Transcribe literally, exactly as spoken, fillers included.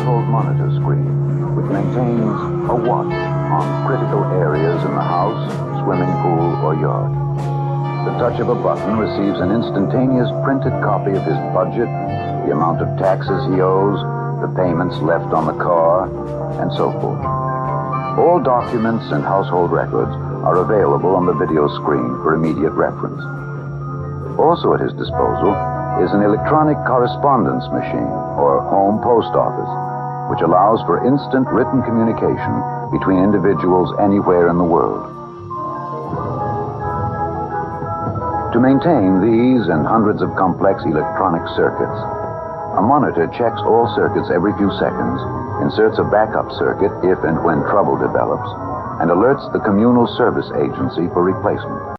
household monitor screen, which maintains a watch on critical areas in the house, swimming pool, or yard. The touch of a button receives an instantaneous printed copy of his budget, the amount of taxes he owes, the payments left on the car, and so forth. All documents and household records are available on the video screen for immediate reference. Also at his disposal is an electronic correspondence machine, or home post office, which allows for instant written communication between individuals anywhere in the world. To maintain these and hundreds of complex electronic circuits, a monitor checks all circuits every few seconds, inserts a backup circuit if and when trouble develops, and alerts the communal service agency for replacement.